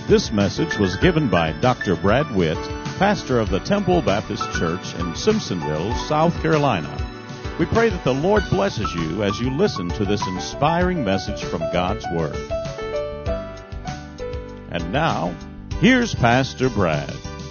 This message was given by Dr. Brad Witt, pastor of the Temple Baptist Church in Simpsonville, South Carolina. We pray that the Lord blesses you as you listen to this inspiring message from God's Word. And now, here's Pastor Brad.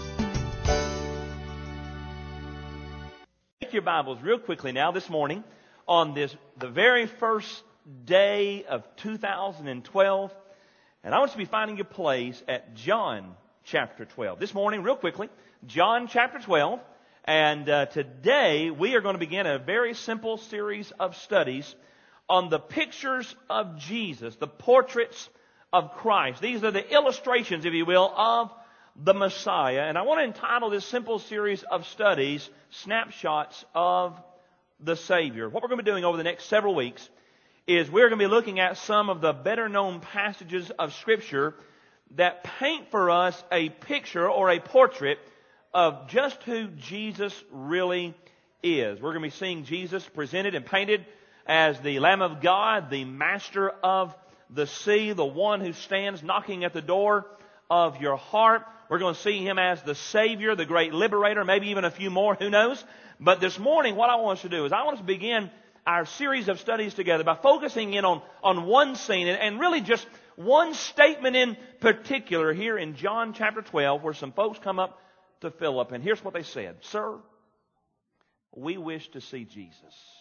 Take your Bibles real quickly now this morning on the very first day of 2012. And I want you to be finding your place at John chapter 12. This morning, real quickly, John chapter 12. And today we are going to begin a very simple series of studies on the pictures of Jesus, the portraits of Christ. These are the illustrations, if you will, of the Messiah. And I want to entitle this simple series of studies, Snapshots of the Savior. What we're going to be doing over the next several weeks is we're going to be looking at some of the better known passages of Scripture that paint for us a picture or a portrait of just who Jesus really is. We're going to be seeing Jesus presented and painted as the Lamb of God, the Master of the sea, the one who stands knocking at the door of your heart. We're going to see Him as the Savior, the great liberator, maybe even a few more, who knows. But this morning, what I want us to do is I want us to begin our series of studies together by focusing in on one scene and really just one statement in particular here in John chapter 12, where some folks come up to Philip, and here's what they said. Sir, we wish to see Jesus.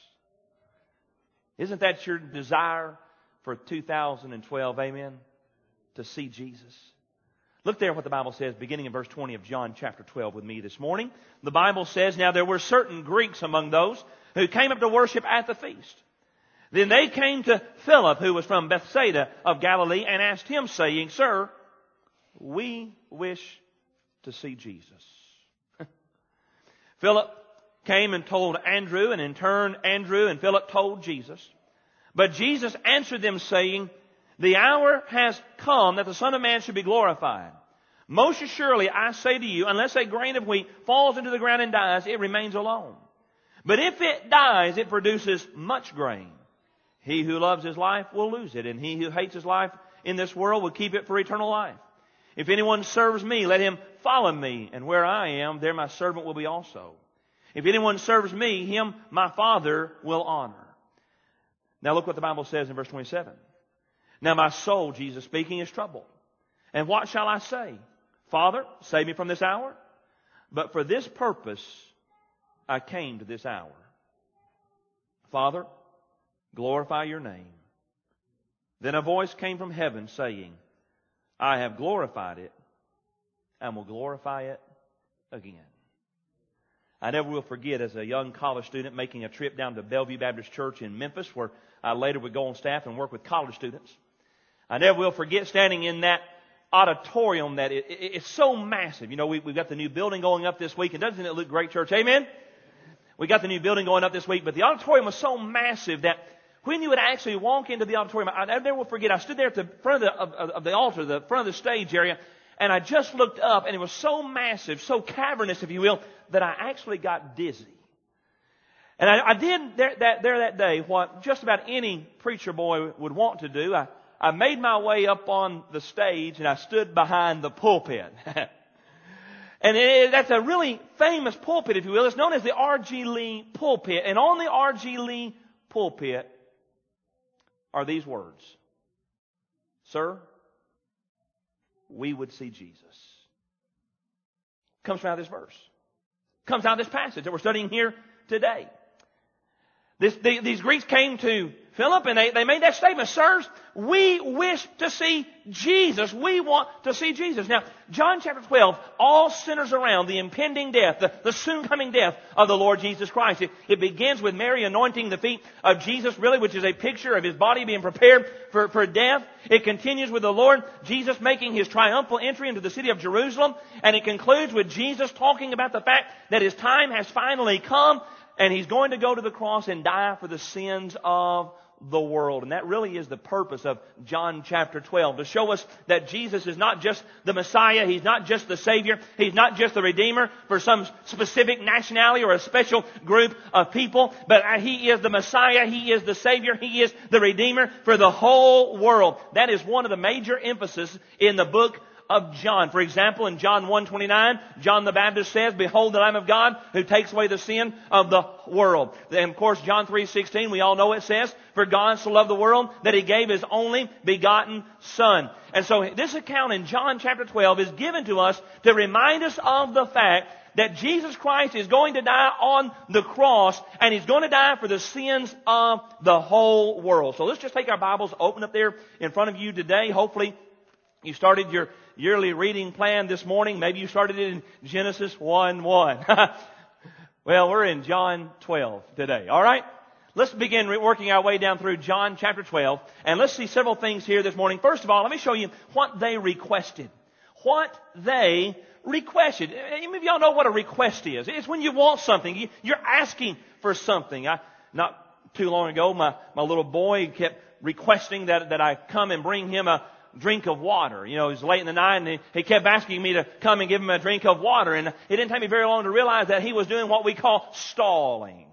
Isn't that your desire for 2012? Amen? To see Jesus. Look there what the Bible says, beginning in verse 20 of John chapter 12 with me this morning. The Bible says, now there were certain Greeks among those who came up to worship at the feast. Then they came to Philip, who was from Bethsaida of Galilee, and asked him, saying, Sir, we wish to see Jesus. Philip came and told Andrew, and in turn Andrew and Philip told Jesus. But Jesus answered them, saying, the hour has come that the Son of Man should be glorified. Most assuredly, I say to you, unless a grain of wheat falls into the ground and dies, it remains alone. But if it dies, it produces much grain. He who loves his life will lose it, and he who hates his life in this world will keep it for eternal life. If anyone serves me, let him follow me, and where I am, there my servant will be also. If anyone serves me, him my Father will honor. Now look what the Bible says in verse 27. Now my soul, Jesus speaking, is troubled. And what shall I say? Father, save me from this hour. But for this purpose I came to this hour. Father, glorify your name. Then a voice came from heaven saying, I have glorified it and will glorify it again. I never will forget, as a young college student, making a trip down to Bellevue Baptist Church in Memphis, where I later would go on staff and work with college students. I never will forget standing in that auditorium that it's so massive. You know, we've got the new building going up this week, and doesn't it look great, church? Amen? We got the new building going up this week, but the auditorium was so massive that when you would actually walk into the auditorium, I never will forget, I stood there at the front of the altar, the front of the stage area, and I just looked up, and it was so massive, so cavernous, if you will, that I actually got dizzy. And I did that day what just about any preacher boy would want to do. I made my way up on the stage, and I stood behind the pulpit. And that's a really famous pulpit, if you will. It's known as the R.G. Lee pulpit. And on the R.G. Lee pulpit are these words. Sir, we would see Jesus. Comes from out of this verse. Comes out of this passage that we're studying here today. These Greeks came to Philip, and they made that statement, sirs, we wish to see Jesus. We want to see Jesus. Now, John chapter 12 all centers around the impending death, the soon coming death of the Lord Jesus Christ. It begins with Mary anointing the feet of Jesus, really, which is a picture of His body being prepared for death. It continues with the Lord Jesus making His triumphal entry into the city of Jerusalem. And it concludes with Jesus talking about the fact that His time has finally come, and He's going to go to the cross and die for the sins of the world. And that really is the purpose of John chapter 12, to show us that Jesus is not just the Messiah, He's not just the Savior, He's not just the Redeemer for some specific nationality or a special group of people, but He is the Messiah, He is the Savior, He is the Redeemer for the whole world. That is one of the major emphasis in the book of John. For example, in John 1:29, John the Baptist says, "Behold the Lamb of God who takes away the sin of the world." And of course, John 3:16, we all know it says, "For God so loved the world that He gave His only begotten Son." And so this account in John chapter 12 is given to us to remind us of the fact that Jesus Christ is going to die on the cross, and He's going to die for the sins of the whole world. So let's just take our Bibles, open up there in front of you today. Hopefully you started your yearly reading plan this morning. Maybe you started it in Genesis 1:1. Well, we're in John 12 today. All right? Let's begin working our way down through John chapter 12, and let's see several things here this morning. First of all, let me show you what they requested. What they requested. Any of y'all know what a request is? It's when you want something. You're asking for something. Not too long ago, my little boy kept requesting that I come and bring him a drink of water. You know, it was late in the night, and he kept asking me to come and give him a drink of water. And it didn't take me very long to realize that he was doing what we call stalling.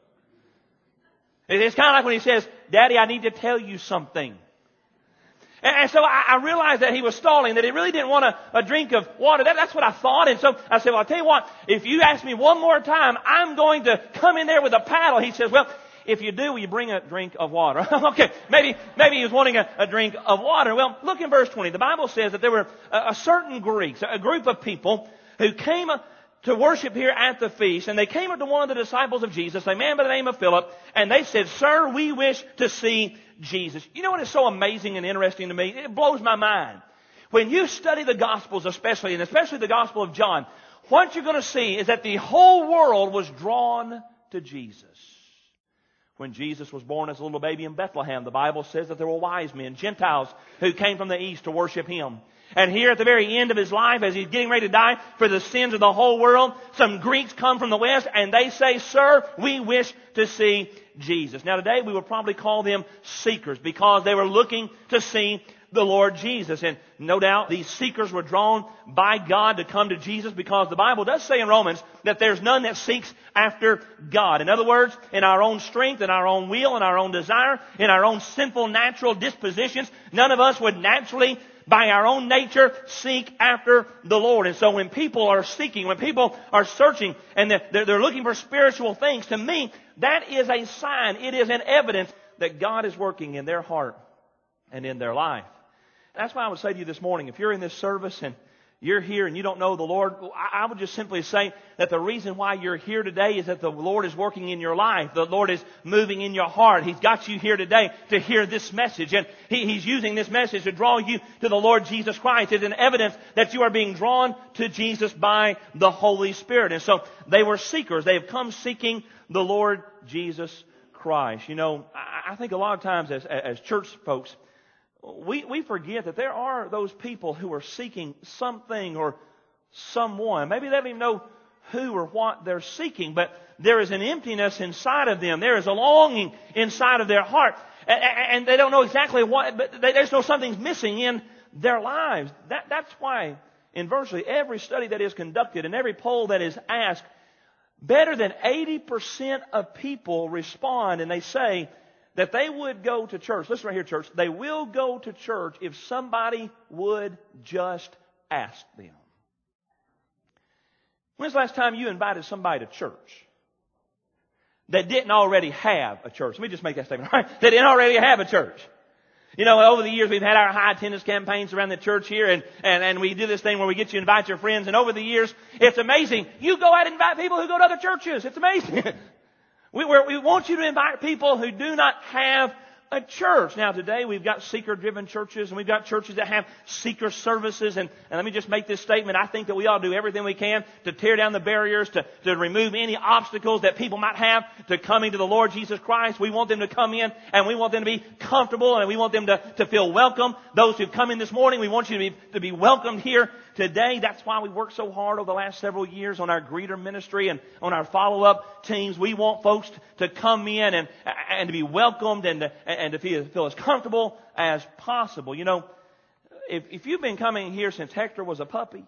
It's kind of like when he says, "Daddy, I need to tell you something." And so I realized that he was stalling, that he really didn't want a drink of water. That's what I thought. And so I said, "Well, I'll tell you what, if you ask me one more time, I'm going to come in there with a paddle." He says, "Well, if you do, will you bring a drink of water?" Okay, maybe he was wanting a drink of water. Well, look in verse 20. The Bible says that there were a certain Greeks, a group of people who came to worship here at the feast, and they came up to one of the disciples of Jesus, a man by the name of Philip, and they said, "Sir, we wish to see Jesus." You know what is so amazing and interesting to me? It blows my mind. When you study the Gospels especially, and especially the Gospel of John, what you're going to see is that the whole world was drawn to Jesus. When Jesus was born as a little baby in Bethlehem, the Bible says that there were wise men, Gentiles, who came from the east to worship Him. And here at the very end of His life, as He's getting ready to die for the sins of the whole world, some Greeks come from the west and they say, "Sir, we wish to see Jesus." Now today we would probably call them seekers, because they were looking to see the Lord Jesus. And no doubt these seekers were drawn by God to come to Jesus, because the Bible does say in Romans that there's none that seeks after God. In other words, in our own strength, in our own will, in our own desire, in our own sinful natural dispositions, none of us would naturally, by our own nature, seek after the Lord. And so when people are seeking, when people are searching, and they're looking for spiritual things, to me, that is a sign, it is an evidence that God is working in their heart and in their life. And that's why I would say to you this morning, if you're in this service and you're here and you don't know the Lord, I would just simply say that the reason why you're here today is that the Lord is working in your life. The Lord is moving in your heart. He's got you here today to hear this message. And He's using this message to draw you to the Lord Jesus Christ. It's an evidence that you are being drawn to Jesus by the Holy Spirit. And so they were seekers. They have come seeking the Lord Jesus Christ. You know, I think a lot of times as church folks, we forget that there are those people who are seeking something or someone. Maybe they don't even know who or what they're seeking, but there is an emptiness inside of them. There is a longing inside of their heart. And they don't know exactly what, but they just know something's missing in their lives. That's why in virtually every study that is conducted and every poll that is asked, better than 80% of people respond and they say that they would go to church. Listen right here, church. They will go to church if somebody would just ask them. When's the last time you invited somebody to church that didn't already have a church? Let me just make that statement. All right? That didn't already have a church. You know, over the years we've had our high attendance campaigns around the church here, and we do this thing where we get you to invite your friends, and over the years, it's amazing. You go out and invite people who go to other churches. It's amazing. We want you to invite people who do not have a church. Now today we've got seeker-driven churches, and we've got churches that have seeker services, and let me just make this statement. I think that we ought to do everything we can to tear down the barriers, to remove any obstacles that people might have to coming to the Lord Jesus Christ. We want them to come in, and we want them to be comfortable, and we want them to feel welcome. Those who've come in this morning, we want you to be welcomed here today. That's why we worked so hard over the last several years on our greeter ministry and on our follow-up teams. We want folks to come in and to be welcomed and to feel as comfortable as possible. You know, if you've been coming here since Hector was a puppy,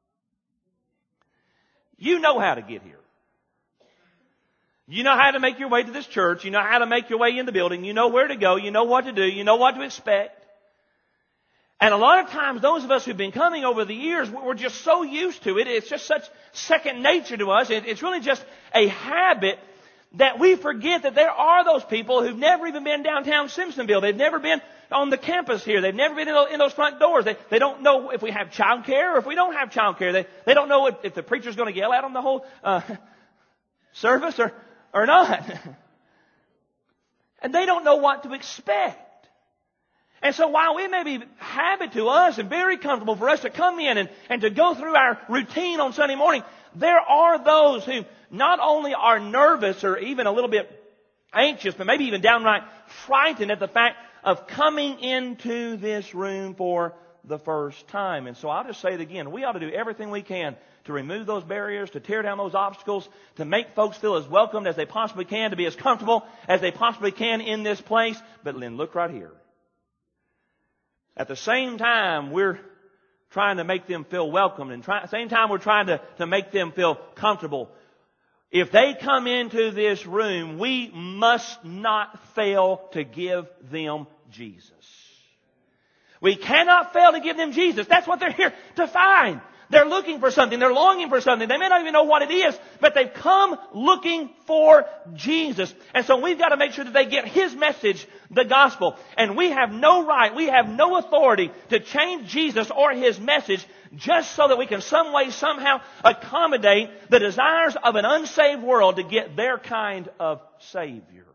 you know how to get here. You know how to make your way to this church. You know how to make your way in the building. You know where to go. You know what to do. You know what to expect. And a lot of times, those of us who've been coming over the years, we're just so used to it. It's just such second nature to us. It's really just a habit that we forget that there are those people who've never even been downtown Simpsonville. They've never been on the campus here. They've never been in those front doors. They don't know if we have child care or if we don't have child care. They don't know if the preacher's going to yell at them the whole service or not. And they don't know what to expect. And so while it may be habit to us and very comfortable for us to come in and to go through our routine on Sunday morning, there are those who not only are nervous or even a little bit anxious, but maybe even downright frightened at the fact of coming into this room for the first time. And so I'll just say it again. We ought to do everything we can to remove those barriers, to tear down those obstacles, to make folks feel as welcomed as they possibly can, to be as comfortable as they possibly can in this place. But Lynn, look right here. At the same time, we're trying to make them feel welcome, and at the same time, we're trying to make them feel comfortable. If they come into this room, we must not fail to give them Jesus. We cannot fail to give them Jesus. That's what they're here to find. They're looking for something. They're longing for something. They may not even know what it is, but they've come looking for Jesus. And so we've got to make sure that they get His message, the gospel. And we have no right, we have no authority to change Jesus or His message just so that we can some way, somehow accommodate the desires of an unsaved world to get their kind of Savior.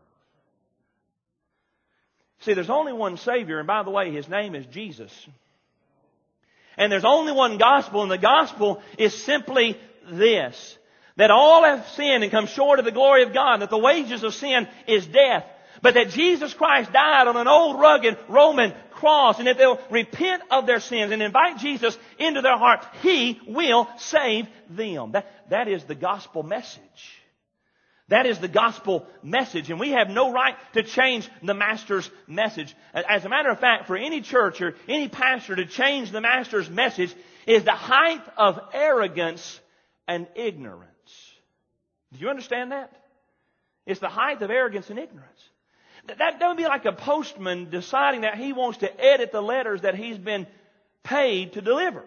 See, there's only one Savior, and by the way, His name is Jesus. And there's only one gospel, and the gospel is simply this: that all have sinned and come short of the glory of God, that the wages of sin is death, but that Jesus Christ died on an old rugged Roman cross, and if they'll repent of their sins and invite Jesus into their heart, He will save them. That is the gospel message. That is the gospel message, and we have no right to change the Master's message. As a matter of fact, for any church or any pastor to change the Master's message is the height of arrogance and ignorance. Do you understand that? It's the height of arrogance and ignorance. That would be like a postman deciding that he wants to edit the letters that he's been paid to deliver.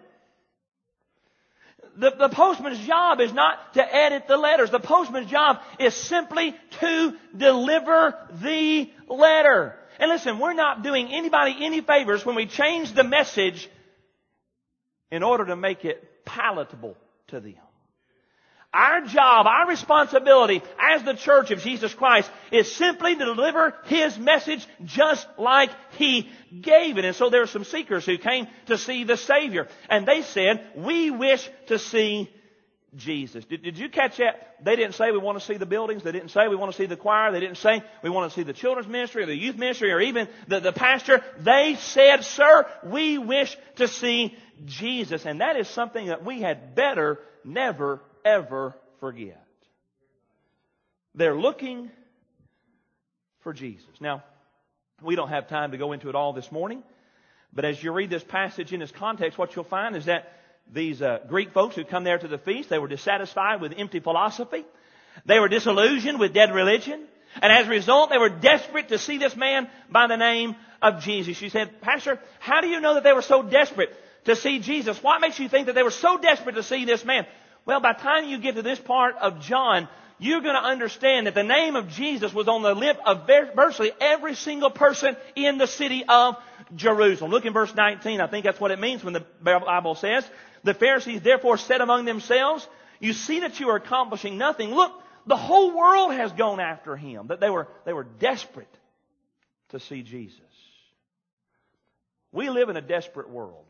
The postman's job is not to edit the letters. The postman's job is simply to deliver the letter. And listen, we're not doing anybody any favors when we change the message in order to make it palatable to them. Our job, our responsibility as the church of Jesus Christ is simply to deliver His message just like He gave it. And so there are some seekers who came to see the Savior. And they said, we wish to see Jesus. Did you catch that? They didn't say we want to see the buildings. They didn't say we want to see the choir. They didn't say we want to see the children's ministry or the youth ministry or even the pastor. They said, sir, we wish to see Jesus. And that is something that we had better never ever forget. They're looking for Jesus. Now, we don't have time to go into it all this morning, but as you read this passage in its context, what you'll find is that these Greek folks who come there to the feast, they were dissatisfied with empty philosophy. They were disillusioned with dead religion. And as a result, they were desperate to see this man by the name of Jesus. You said, Pastor, how do you know that they were so desperate to see Jesus? What makes you think that they were so desperate to see this man? Well, by the time you get to this part of John, you're going to understand that the name of Jesus was on the lip of virtually every single person in the city of Jerusalem. Look in verse 19. I think that's what it means when the Bible says, the Pharisees therefore said among themselves, you see that you are accomplishing nothing. Look, the whole world has gone after Him. That they were desperate to see Jesus. We live in a desperate world.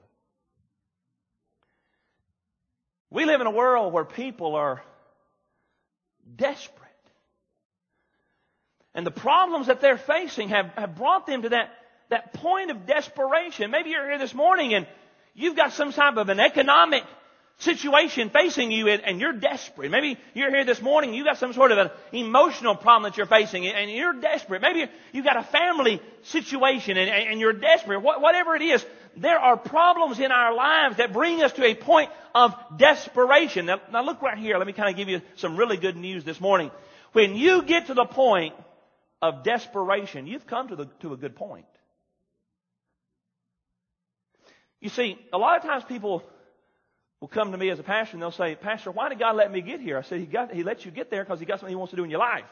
We live in a world where people are desperate. And the problems that they're facing have brought them to that point of desperation. Maybe you're here this morning and you've got some type of an economic situation facing you and you're desperate. Maybe you're here this morning and you've got some sort of an emotional problem that you're facing and you're desperate. Maybe you've got a family situation and you're desperate. Whatever it is, there are problems in our lives that bring us to a point of desperation. Now look right here. Let me kind of give you some really good news this morning. When you get to the point of desperation, you've come to a good point. You see, a lot of times people will come to me as a pastor and they'll say, Pastor, why did God let me get here? I said, He let you get there because He got something He wants to do in your life.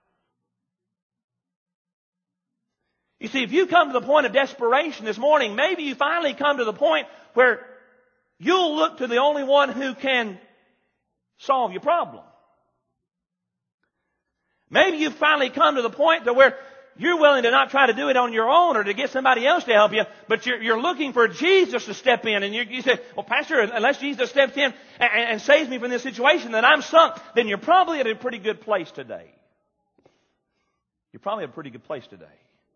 You see, if you come to the point of desperation this morning, maybe you finally come to the point where you'll look to the only one who can solve your problem. Maybe you've finally come to the point to where you're willing to not try to do it on your own or to get somebody else to help you, but you're looking for Jesus to step in. And you say, well, Pastor, unless Jesus steps in and saves me from this situation, then I'm sunk. Then you're probably at a pretty good place today. You're probably at a pretty good place today.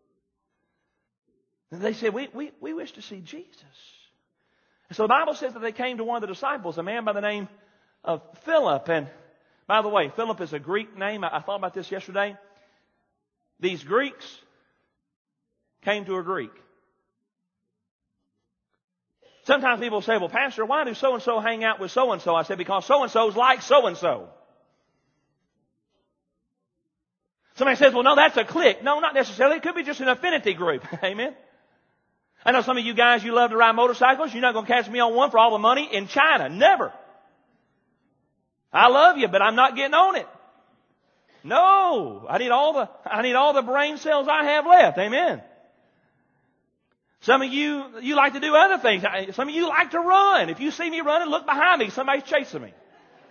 And they said, we wish to see Jesus. And so the Bible says that they came to one of the disciples, a man by the name of Philip. And by the way, Philip is a Greek name. I thought about this yesterday. These Greeks came to a Greek. Sometimes people say, well, Pastor, why do so-and-so hang out with so-and-so? I said, because so-and-so's like so-and-so. Somebody says, well, no, that's a clique. No, not necessarily. It could be just an affinity group. Amen. I know some of you guys, you love to ride motorcycles. You're not going to catch me on one for all the money in China. Never. I love you, but I'm not getting on it. No. I need all the brain cells I have left. Amen. Some of you like to do other things. Some of you like to run. If you see me running, look behind me. Somebody's chasing me.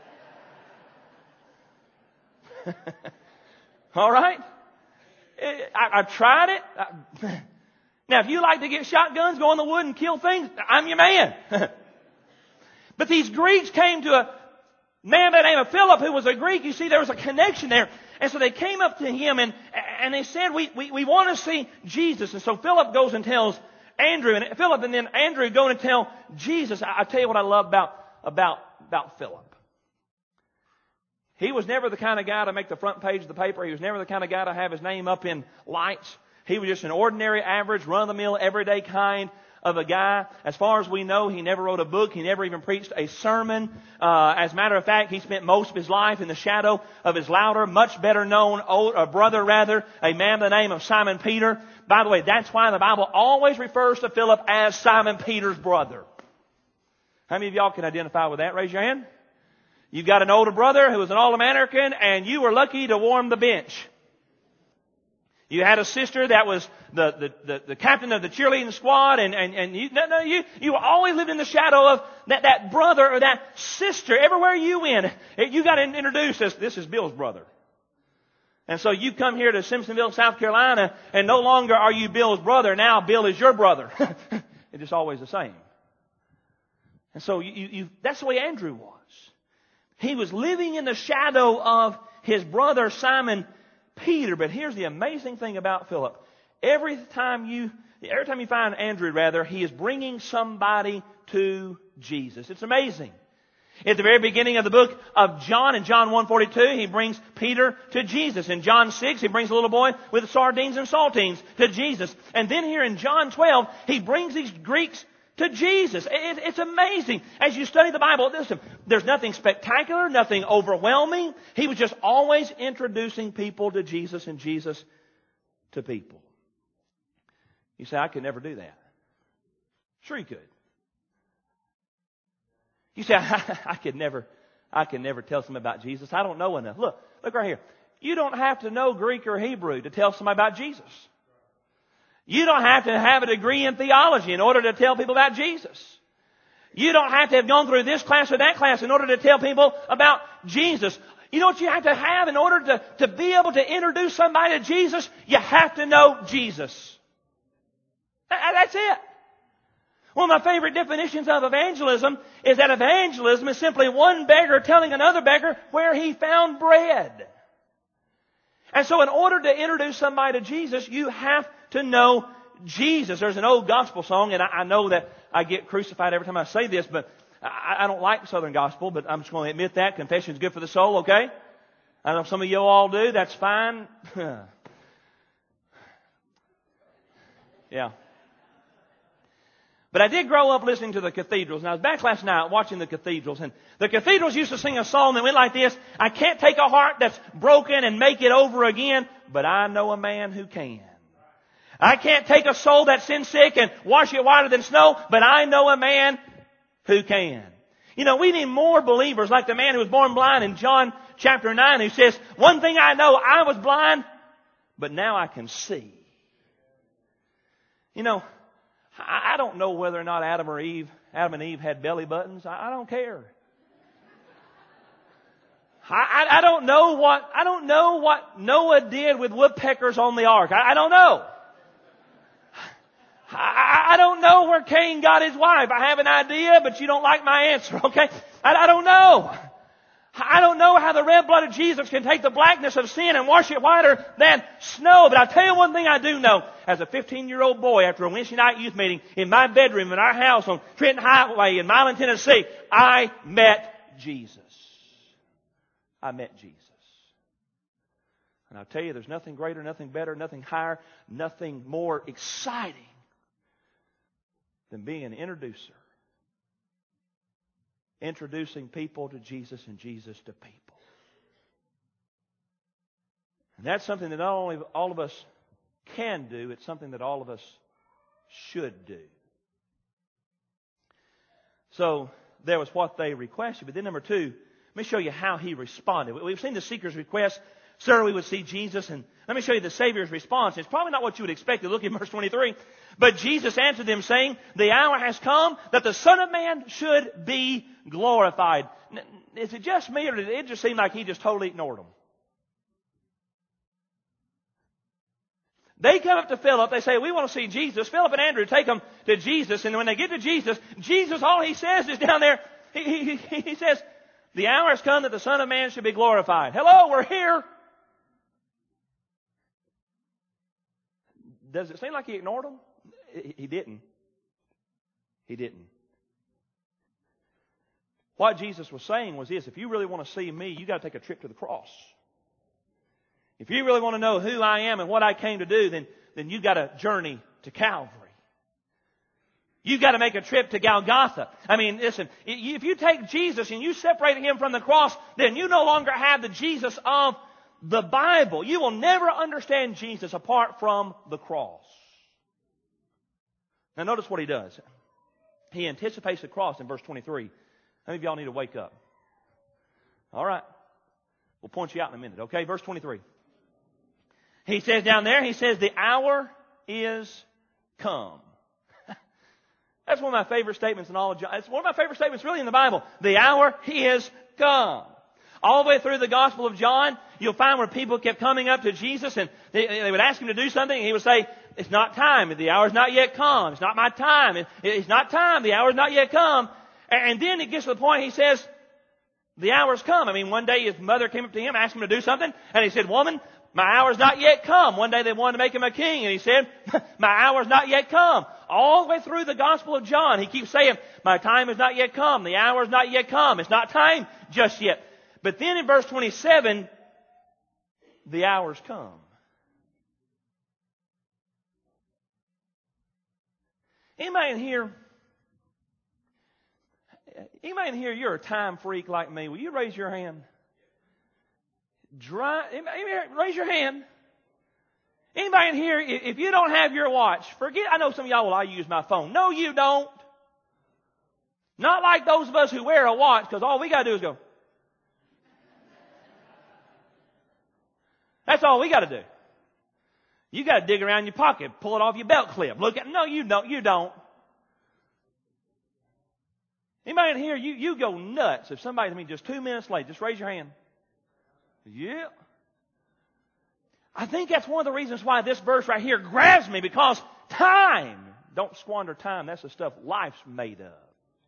All right? I've tried it. Now, if you like to get shotguns, go in the wood and kill things, I'm your man. But these Greeks came to a man by the name of Philip who was a Greek. You see, there was a connection there. And so they came up to him and they said, we want to see Jesus. And so Philip goes and tells Andrew, and Philip and then Andrew go and tell Jesus. I tell you what I love about Philip. He was never the kind of guy to make the front page of the paper. He was never the kind of guy to have his name up in lights. He was just an ordinary, average, run-of-the-mill, everyday kind of a guy. As far as we know, he never wrote a book. He never even preached a sermon. As a matter of fact, he spent most of his life in the shadow of his louder, much better known brother, a man by the name of Simon Peter. By the way, that's why the Bible always refers to Philip as Simon Peter's brother. How many of y'all can identify with that? Raise your hand. You've got an older brother who was an All-American, and you were lucky to warm the bench. You had a sister that was the captain of the cheerleading squad, and you always lived in the shadow of that brother or that sister. Everywhere you went, you got introduced as, this is Bill's brother. And so you come here to Simpsonville, South Carolina, and no longer are you Bill's brother. Now Bill is your brother. It's just always the same. And so that's the way Andrew was. He was living in the shadow of his brother Simon Peter. But here's the amazing thing about Philip. Every time you find Andrew, he is bringing somebody to Jesus. It's amazing. At the very beginning of the book of John, in John 1:42, he brings Peter to Jesus. In John 6, he brings a little boy with sardines and saltines to Jesus. And then here in John 12, he brings these Greeks to Jesus. It's amazing. As you study the Bible, listen, there's nothing spectacular, nothing overwhelming. He was just always introducing people to Jesus and Jesus to people. You say, I could never do that. Sure you could. You say, I could never tell somebody about Jesus. I don't know enough. Look right here. You don't have to know Greek or Hebrew to tell somebody about Jesus. You don't have to have a degree in theology in order to tell people about Jesus. You don't have to have gone through this class or that class in order to tell people about Jesus. You know what you have to have in order to be able to introduce somebody to Jesus? You have to know Jesus. That's it. One of my favorite definitions of evangelism is that evangelism is simply one beggar telling another beggar where he found bread. And so in order to introduce somebody to Jesus, you have to know Jesus. There's an old gospel song, and I know that I get crucified every time I say this, but I don't like Southern gospel, but I'm just going to admit that. Confession is good for the soul, okay? I know some of you all do. That's fine. Yeah. But I did grow up listening to the cathedrals. And I was back last night watching the cathedrals. And the cathedrals used to sing a song that went like this. I can't take a heart that's broken and make it over again, but I know a man who can. I can't take a soul that's sin sick and wash it whiter than snow, but I know a man who can. You know, we need more believers like the man who was born blind in John chapter 9 who says, one thing I know, I was blind, but now I can see. You know, I don't know whether or not Adam and Eve had belly buttons. I don't care. I don't know what Noah did with woodpeckers on the ark. I don't know. I don't know where Cain got his wife. I have an idea, but you don't like my answer, okay? I don't know. I don't know how the red blood of Jesus can take the blackness of sin and wash it whiter than snow. But I'll tell you one thing I do know. As a 15-year-old boy, after a Wednesday night youth meeting, in my bedroom in our house on Trenton Highway in Milan, Tennessee, I met Jesus. I met Jesus. And I'll tell you, there's nothing greater, nothing better, nothing higher, nothing more exciting than being an introducer. Introducing people to Jesus and Jesus to people. And that's something that not only all of us can do, it's something that all of us should do. So there was what they requested. But then number two, let me show you how he responded. We've seen the seeker's request. Sir, we would see Jesus. And let me show you the Savior's response. It's probably not what you would expect. Look at verse 23. But Jesus answered them, saying, the hour has come that the Son of Man should be glorified. Is it just me, or did it just seem like he just totally ignored them? They come up to Philip. They say, we want to see Jesus. Philip and Andrew take them to Jesus. And when they get to Jesus, all he says is down there, he says, the hour has come that the Son of Man should be glorified. Hello, we're here. Does it seem like he ignored them? He didn't. He didn't. What Jesus was saying was this: if you really want to see me, you got to take a trip to the cross. If you really want to know who I am and what I came to do, then you got to journey to Calvary. You've got to make a trip to Golgotha. I mean, listen, if you take Jesus and you separate him from the cross, then you no longer have the Jesus of the Bible. You will never understand Jesus apart from the cross. Now notice what he does. He anticipates the cross in verse 23. How many of y'all need to wake up? All right. We'll point you out in a minute, okay? Verse 23. He says down there, he says, the hour is come. That's one of my favorite statements in all of John. It's one of my favorite statements really in the Bible. The hour is come. All the way through the Gospel of John, you'll find where people kept coming up to Jesus and they would ask him to do something, and he would say, it's not time. The hour's not yet come. It's not my time. It's not time. The hour's not yet come. And then it gets to the point he says, the hour's come. I mean, one day his mother came up to him, asked him to do something, and he said, woman, my hour's not yet come. One day they wanted to make him a king, and he said, my hour's not yet come. All the way through the Gospel of John, he keeps saying, my time has not yet come. The hour's not yet come. It's not time just yet. But then in verse 27, the hour's come. Anybody in here, you're a time freak like me? Will you raise your hand? Raise your hand. Anybody in here, if you don't have your watch, I know some of y'all, well, I use my phone. No, you don't. Not like those of us who wear a watch, because all we got to do is go. That's all we got to do. You got to dig around your pocket, pull it off your belt clip. No, you don't. You don't. Anybody in here, you go nuts if somebody's just 2 minutes late. Just raise your hand. Yeah. I think that's one of the reasons why this verse right here grabs me, because time. Don't squander time. That's the stuff life's made of.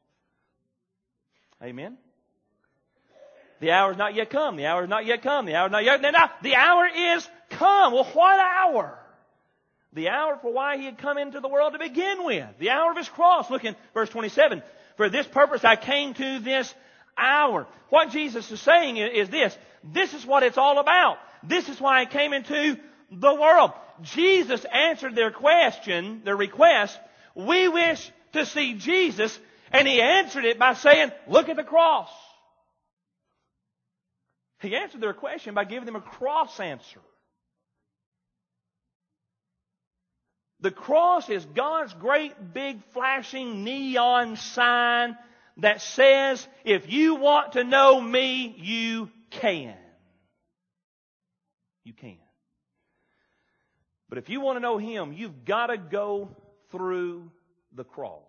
Amen. The hour's not yet come. The hour's not yet come. The hour's not yet. Now, the hour is come. Well, what hour? The hour for why he had come into the world to begin with. The hour of his cross. Look in verse 27. For this purpose I came to this hour. What Jesus is saying is this. This is what it's all about. This is why I came into the world. Jesus answered their request. We wish to see Jesus. And he answered it by saying, look at the cross. He answered their question by giving them a cross answer. The cross is God's great big flashing neon sign that says, if you want to know me, you can. You can. But if you want to know Him, you've got to go through the cross.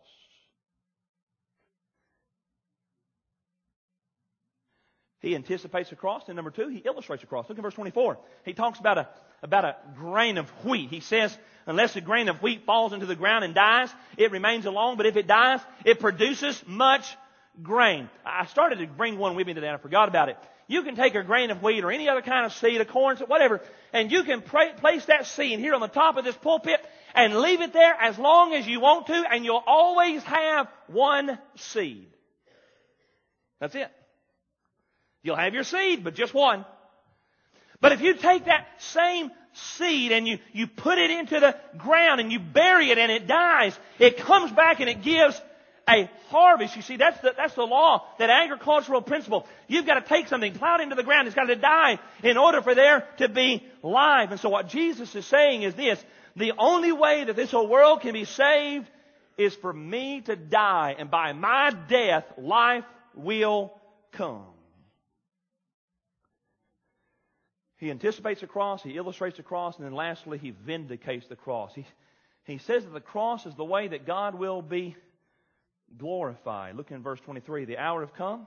He anticipates the cross. And number two, He illustrates the cross. Look at verse 24. He talks about a grain of wheat. He says, unless a grain of wheat falls into the ground and dies, it remains alone. But if it dies, it produces much grain. I started to bring one with me today and I forgot about it. You can take a grain of wheat or any other kind of seed, a corn, whatever, and you can place that seed here on the top of this pulpit and leave it there as long as you want to, and you'll always have one seed. That's it. You'll have your seed, but just one. But if you take that same seed and you put it into the ground and you bury it and it dies, it comes back and it gives a harvest. You see, that's the law, that agricultural principle. You've got to take something, plow it into the ground. It's got to die in order for there to be life. And so what Jesus is saying is this: the only way that this whole world can be saved is for me to die, and by my death, life will come. He anticipates the cross, He illustrates the cross, and then lastly, He vindicates the cross. He says that the cross is the way that God will be glorified. Look in verse 23. The hour have come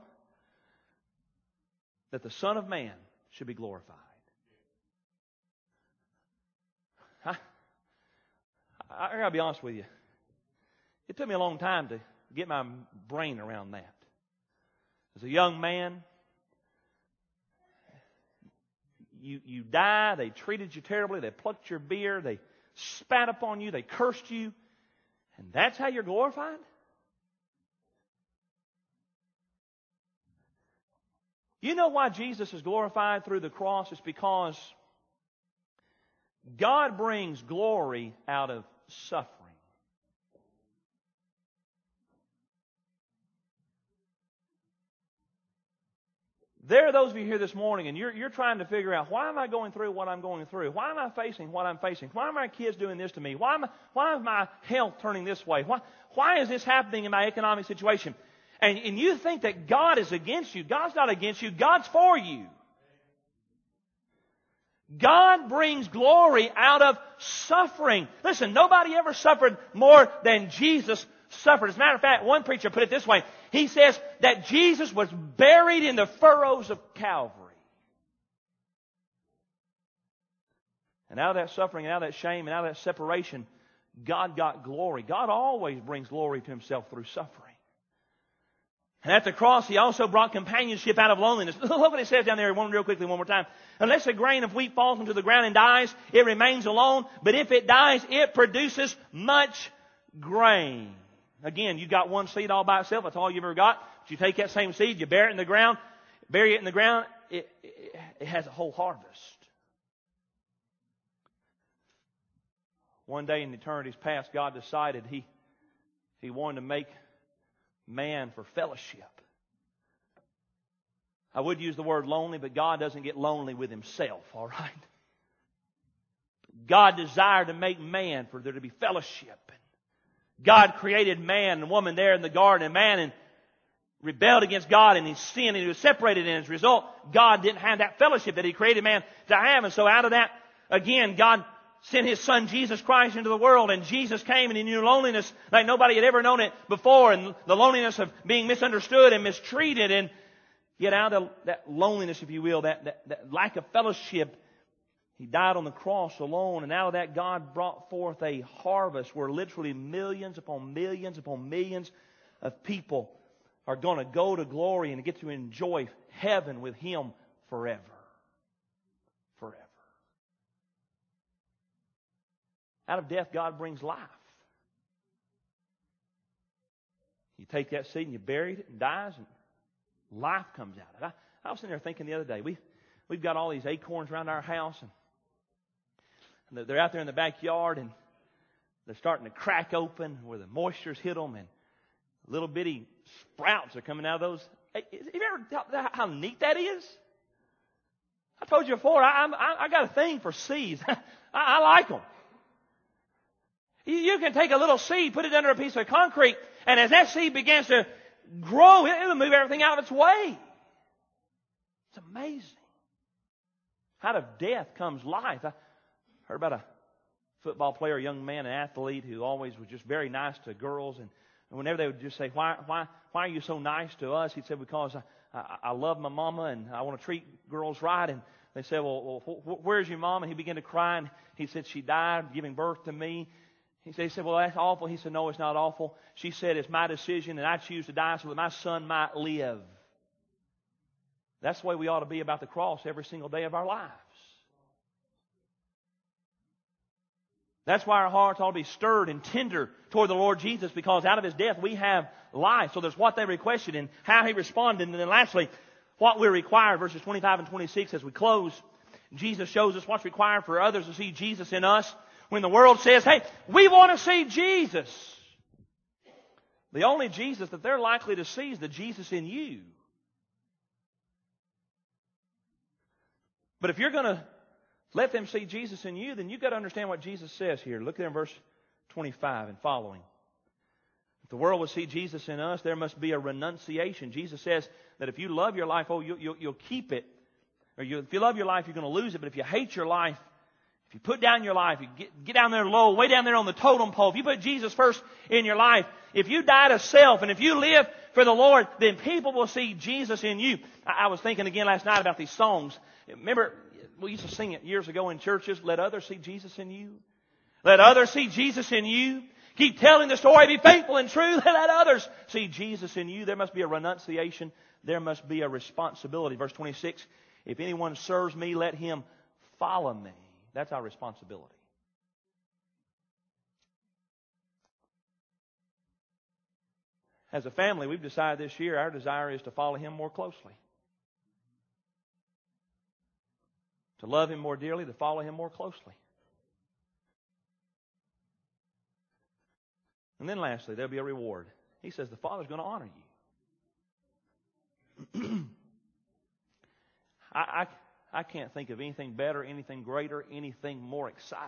that the Son of Man should be glorified. I got to be honest with you. It took me a long time to get my brain around that. As a young man, you die, they treated you terribly, they plucked your beard, they spat upon you, they cursed you, and that's how you're glorified? You know why Jesus is glorified through the cross? It's because God brings glory out of suffering. There are those of you here this morning and you're trying to figure out, why am I going through what I'm going through? Why am I facing what I'm facing? Why are my kids doing this to me? Why is my health turning this way? Why is this happening in my economic situation? And you think that God is against you. God's not against you. God's for you. God brings glory out of suffering. Listen, nobody ever suffered more than Jesus suffered. As a matter of fact, one preacher put it this way. He says that Jesus was buried in the furrows of Calvary. And out of that suffering, and out of that shame, and out of that separation, God got glory. God always brings glory to Himself through suffering. And at the cross, He also brought companionship out of loneliness. Look what it says down there real quickly one more time. Unless a grain of wheat falls into the ground and dies, it remains alone. But if it dies, it produces much grain. Again, you got one seed all by itself. That's all you've ever got. But you take that same seed, you bury it in the ground. It has a whole harvest. One day in eternity's past, God decided He wanted to make man for fellowship. I would use the word lonely, but God doesn't get lonely with Himself, all right? God desired to make man for there to be fellowship. God created man and woman there in the garden, and man rebelled against God and he sinned and he was separated, and as a result, God didn't have that fellowship that He created man to have. And so out of that, again, God sent His Son Jesus Christ into the world, and Jesus came and He knew loneliness like nobody had ever known it before, and the loneliness of being misunderstood and mistreated, and yet out of that loneliness, if you will, that lack of fellowship, He died on the cross alone, and out of that God brought forth a harvest where literally millions upon millions upon millions of people are going to go to glory and get to enjoy heaven with Him forever. Forever. Out of death, God brings life. You take that seed and you bury it, and dies, and life comes out of it. I was sitting there thinking the other day, we've got all these acorns around our house, and they're out there in the backyard, and they're starting to crack open where the moisture's hit them, and little bitty sprouts are coming out of those. Have you ever thought how neat that is? I told you before, I got a thing for seeds. I like them. You can take a little seed, put it under a piece of concrete, and as that seed begins to grow, it'll move everything out of its way. It's amazing. Out of death comes life. I heard about a football player, a young man, an athlete who always was just very nice to girls, and whenever they would just say, why are you so nice to us? He'd say, because I love my mama and I want to treat girls right. And they said, well, where's your mom? And he began to cry, and he said, she died giving birth to me. He said, well, that's awful. He said, no, it's not awful. She said, it's my decision, and I choose to die so that my son might live. That's the way we ought to be about the cross every single day of our lives. That's why our hearts ought to be stirred and tender toward the Lord Jesus, because out of His death we have life. So there's what they requested and how He responded. And then lastly, what we're required, verses 25 and 26 as we close. Jesus shows us what's required for others to see Jesus in us. When the world says, hey, we want to see Jesus, the only Jesus that they're likely to see is the Jesus in you. But if you're going to let them see Jesus in you, then you've got to understand what Jesus says here. Look there in verse 25 and following. If the world will see Jesus in us, there must be a renunciation. Jesus says that if you love your life, you'll keep it. Or if you love your life, you're going to lose it. But if you hate your life, if you put down your life, you get down there low, way down there on the totem pole, if you put Jesus first in your life, if you die to self and if you live for the Lord, then people will see Jesus in you. I was thinking again last night about these songs. Remember, we used to sing it years ago in churches. Let others see Jesus in you. Let others see Jesus in you. Keep telling the story. Be faithful and true. Let others see Jesus in you. There must be a renunciation. There must be a responsibility. Verse 26, if anyone serves me, let him follow me. That's our responsibility. As a family, we've decided this year our desire is to follow Him more closely. To love Him more dearly, to follow Him more closely. And then lastly, there'll be a reward. He says the Father's going to honor you. I can't think of anything better, anything greater, anything more exciting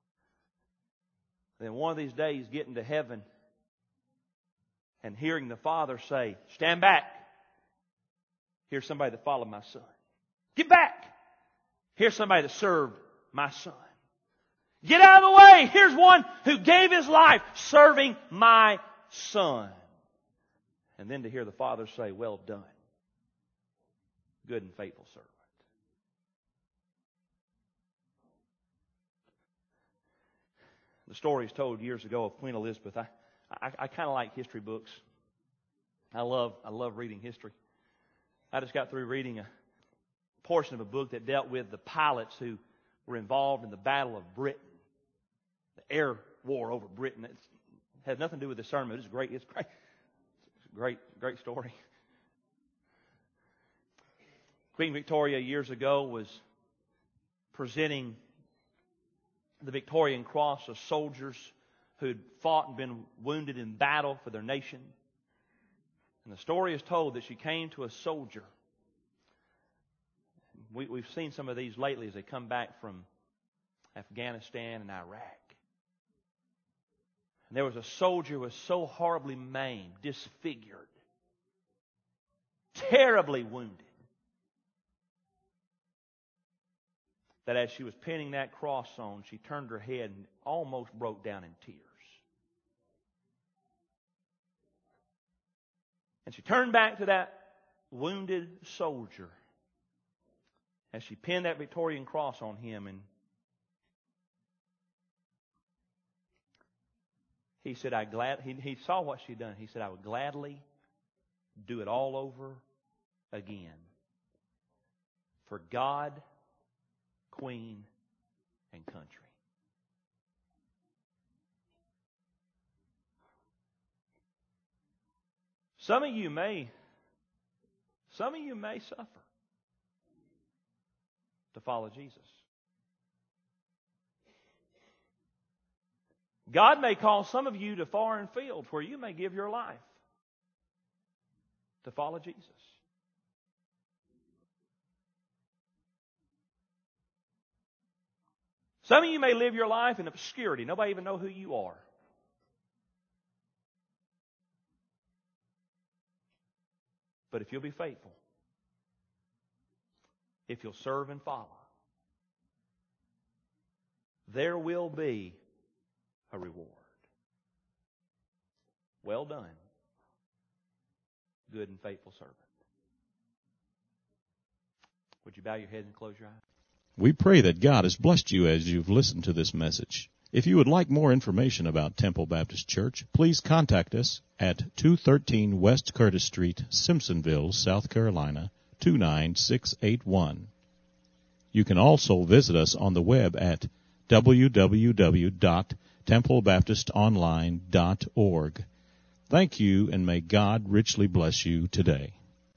than one of these days getting to heaven and hearing the Father say, stand back. Here's somebody that followed my Son. Get back. Here's somebody that served my Son. Get out of the way. Here's one who gave his life serving my Son. And then to hear the Father say, well done, good and faithful servant. The story is told years ago of Queen Elizabeth. I kind of like history books. I love reading history. I just got through reading a portion of a book that dealt with the pilots who were involved in the Battle of Britain, the air war over Britain. It has nothing to do with the sermon. It's great. It's great. Great story. Queen Victoria years ago was presenting the Victorian Cross of soldiers who'd fought and been wounded in battle for their nation. And the story is told that she came to a soldier. We've seen some of these lately as they come back from Afghanistan and Iraq. And there was a soldier who was so horribly maimed, disfigured, terribly wounded, that as she was pinning that cross on, she turned her head and almost broke down in tears. And she turned back to that wounded soldier as she pinned that Victorian cross on him, and he said, he saw what she'd done. He said, I would gladly do it all over again for God, Queen, and country. Some of you may suffer to follow Jesus. God may call some of you to foreign fields where you may give your life to follow Jesus. Some of you may live your life in obscurity. Nobody even know who you are. But if you'll be faithful, if you'll serve and follow, there will be a reward. Well done, good and faithful servant. Would you bow your head and close your eyes? We pray that God has blessed you as you've listened to this message. If you would like more information about Temple Baptist Church, please contact us at 213 West Curtis Street, Simpsonville, South Carolina, 29681. You can also visit us on the web at www.templebaptistonline.org. Thank you, and may God richly bless you today.